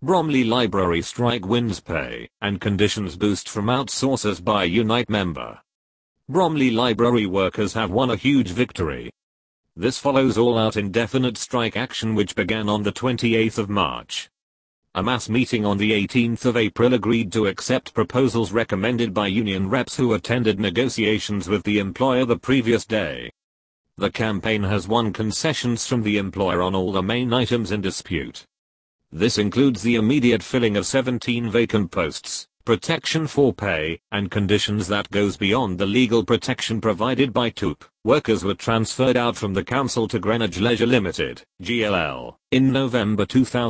Bromley Library strike wins pay and conditions boost from outsourcers by Unite member. Bromley Library workers have won a huge victory. This follows all-out indefinite strike action which began on the 28th of March. A mass meeting on the 18th of April agreed to accept proposals recommended by union reps who attended negotiations with the employer the previous day. The campaign has won concessions from the employer on all the main items in dispute. This includes the immediate filling of 17 vacant posts, protection for pay and conditions that goes beyond the legal protection provided by TUP. Workers were transferred out from the council to Greenwich Leisure Limited, GLL, in November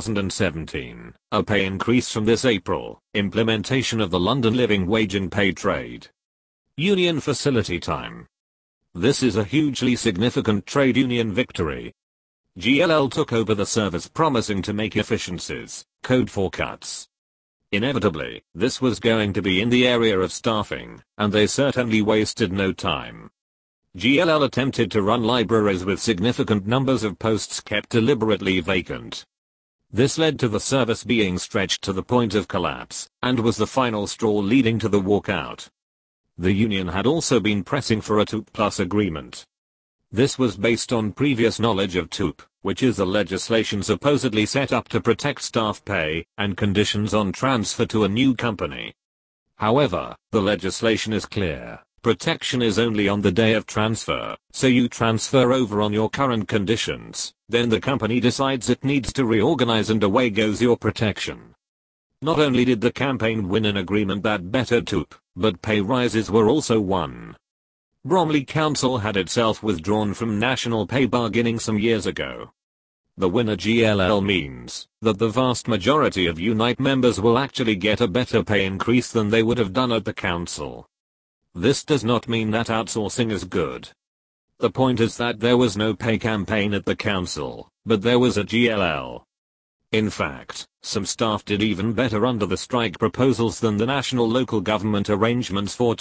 2017. A pay increase from this April, implementation of the London Living Wage and Pay Trade Union Facility time. This is a hugely significant trade union victory. GLL took over the service promising to make efficiencies, code for cuts. Inevitably, this was going to be in the area of staffing, and they certainly wasted no time. GLL attempted to run libraries with significant numbers of posts kept deliberately vacant. This led to the service being stretched to the point of collapse, and was the final straw leading to the walkout. The union had also been pressing for a TUP Plus agreement. This was based on previous knowledge of TUP, which is the legislation supposedly set up to protect staff pay and conditions on transfer to a new company. However, the legislation is clear. Protection is only on the day of transfer, so you transfer over on your current conditions, then the company decides it needs to reorganize and away goes your protection. Not only did the campaign win an agreement that bettered TUP, but pay rises were also won. Bromley Council had itself withdrawn from national pay bargaining some years ago. The winner GLL means that the vast majority of Unite members will actually get a better pay increase than they would have done at the council. This does not mean that outsourcing is good. The point is that there was no pay campaign at the council, but there was a GLL. In fact, some staff did even better under the strike proposals than the national local government arrangements for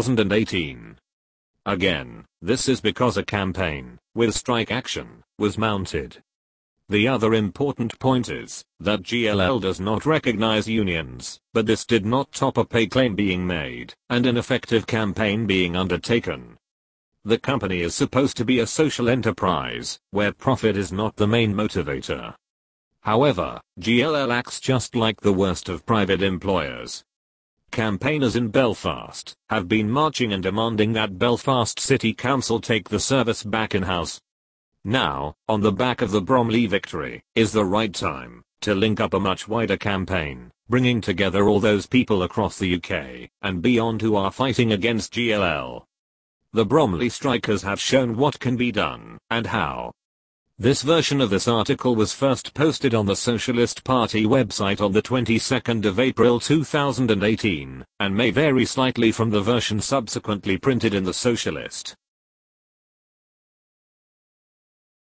2018. Again, this is because a campaign, with strike action, was mounted. The other important point is that GLL does not recognize unions, but this did not stop a pay claim being made and an effective campaign being undertaken. The company is supposed to be a social enterprise, where profit is not the main motivator. However, GLL acts just like the worst of private employers. Campaigners in Belfast have been marching and demanding that Belfast City Council take the service back in-house. Now, on the back of the Bromley victory, is the right time to link up a much wider campaign, bringing together all those people across the UK and beyond who are fighting against GLL. The Bromley strikers have shown what can be done, and how. This version of this article was first posted on the Socialist Party website on the 22nd of April 2018, and may vary slightly from the version subsequently printed in the Socialist.